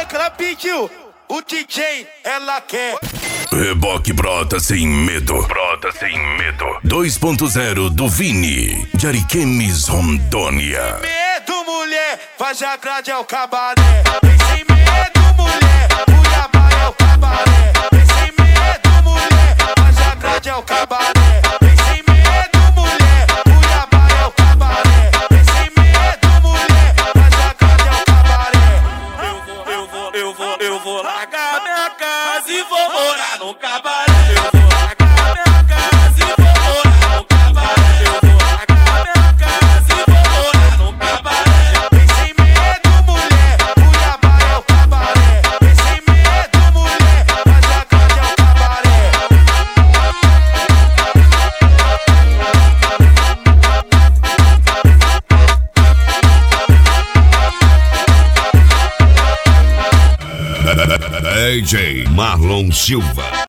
que ela pediu. O DJ, ela quer. Reboque brota sem medo. Brota sem medo. 2.0 do Vini. De Ariquemes, Rondônia. Medo, mulher, faz a grade é o cabaré. Vem sem medo, mulher, Cuiabá é o cabaré. Vem sem medo, mulher, faz a grade é o cabaré. Vem sem medo, mulher, Cuiabá é o cabaré. Vem sem medo, mulher, faz a grade é o cabaré. Eu vou largar minha casa e vou morar no cabaré. Eu vou largar minha casa e vou morar no cabaré. Eu vou largar minha casa e vou morar no cabaré. Vem sem medo, mulher, Cuiabá é o cabaré. Vem sem medo, mulher, faz a grade é o cabaré. DJ Marlon Silva.